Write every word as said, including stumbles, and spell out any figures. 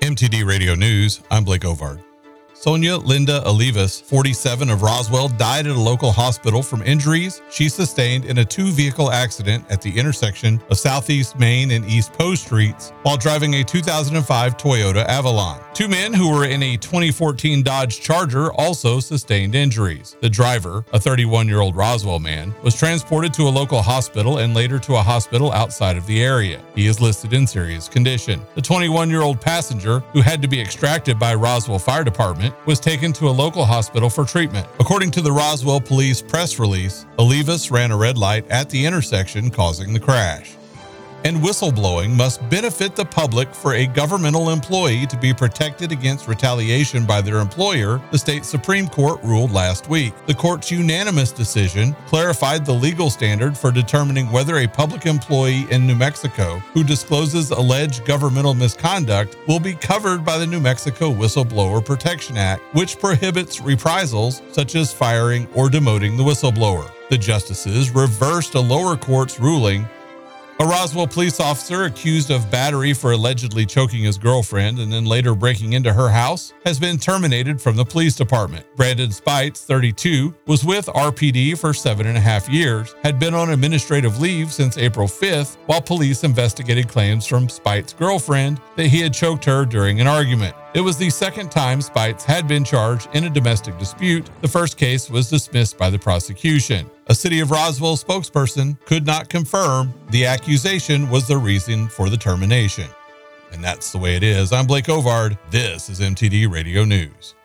M T D Radio News, I'm Blake Ovard. Sonia Linda Olivas, forty-seven, of Roswell, died at a local hospital from injuries she sustained in a two-vehicle accident at the intersection of Southeast Main and East Post Streets while driving a two thousand five Toyota Avalon. Two men who were in a twenty fourteen Dodge Charger also sustained injuries. The driver, a thirty-one-year-old Roswell man, was transported to a local hospital and later to a hospital outside of the area. He is listed in serious condition. The twenty-one-year-old passenger, who had to be extracted by Roswell Fire Department, was taken to a local hospital for treatment. According to the Roswell Police press release, Olivas ran a red light at the intersection, causing the crash. And whistleblowing must benefit the public. For a governmental employee to be protected against retaliation by their employer, the state Supreme Court ruled last week. The court's unanimous decision clarified the legal standard for determining whether a public employee in New Mexico who discloses alleged governmental misconduct will be covered by the New Mexico Whistleblower Protection Act, which prohibits reprisals such as firing or demoting the whistleblower. The justices reversed a lower court's ruling. A Roswell police officer accused of battery for allegedly choking his girlfriend and then later breaking into her house has been terminated from the police department. Brandon Spites, thirty-two, was with R P D for seven and a half years, had been on administrative leave since April fifth, while police investigated claims from Spites' girlfriend that he had choked her during an argument. It was the second time Spites had been charged in a domestic dispute. The first case was dismissed by the prosecution. A City of Roswell spokesperson could not confirm the accusation was the reason for the termination. And that's the way it is. I'm Blake Ovard. This is M T D Radio News.